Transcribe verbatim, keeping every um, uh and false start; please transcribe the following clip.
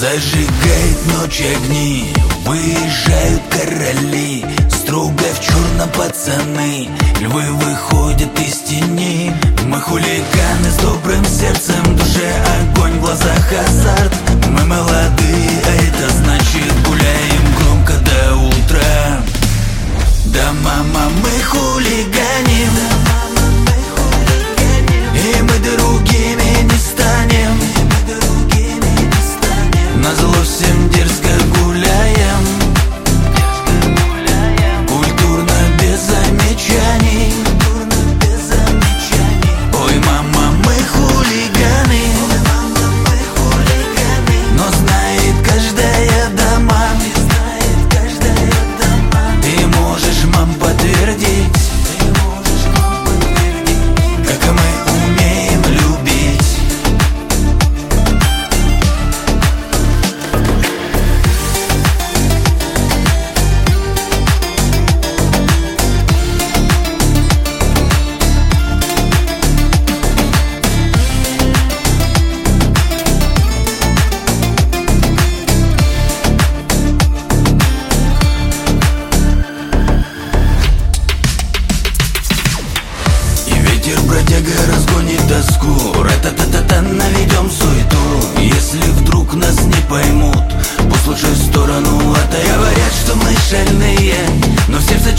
Зажигает ночь огни, выезжают короли, строго в черном пацаны, львы выходят из тени. Мы хулиганы с добрым сердцем, в душе огонь, в глазах азарт. Мы молодые, а это значит гуляем громко до утра. Да, мама, мы хулиганим, и мы другими не станем. Назло всем дерзко гуляем, культурно, без замечаний. Ой, мама, мы хулиганы, но знает каждая дама. Ты можешь, мам, подтвердить, как мы умеем любить. Бродяга разгонит тоску, ра-та-та-та-та, наведем суету. Если вдруг нас не поймут, пусть лучше в сторону, а то говорят, что мы шальные, но в сердце